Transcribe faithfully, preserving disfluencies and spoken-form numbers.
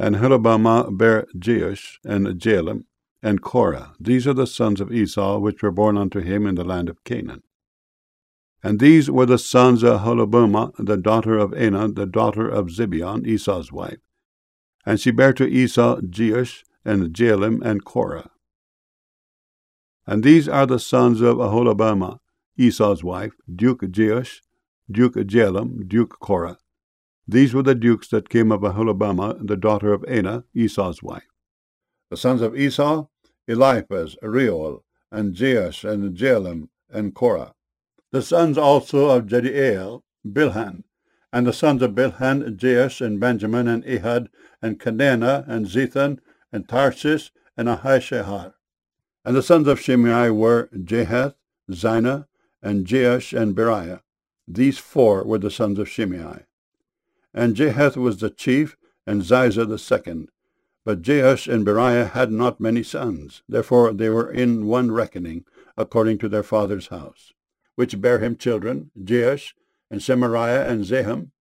And Aholibamah bare Jeush, and Jalem, and Korah. These are the sons of Esau, which were born unto him in the land of Canaan. And these were the sons of Aholibamah, the daughter of Anah, the daughter of Zibeon, Esau's wife. And she bare to Esau Jeush, and Jalem, and Korah. And these are the sons of Aholibamah, Esau's wife, Duke Jeush, Duke Jalem, Duke Korah. These were the dukes that came of Aholibamah, the daughter of Anah, Esau's wife. The sons of Esau, Eliphaz, Reuel, and Jeush, and Jalem, and Korah. The sons also of Jediael, Bilhan. And the sons of Bilhan, Jeush, and Benjamin, and Ehud, and Kenana, and Zethan, and Tarshish, and Ahishahar. And the sons of Shimei were Jahath, Zina, and Jeush, and Beriah. These four were the sons of Shimei. And Jahath was the chief, and Ziza the second. But Jeush and Beriah had not many sons. Therefore they were in one reckoning, according to their father's house, which bare him children, Jeush, and Semariah, and Zaham,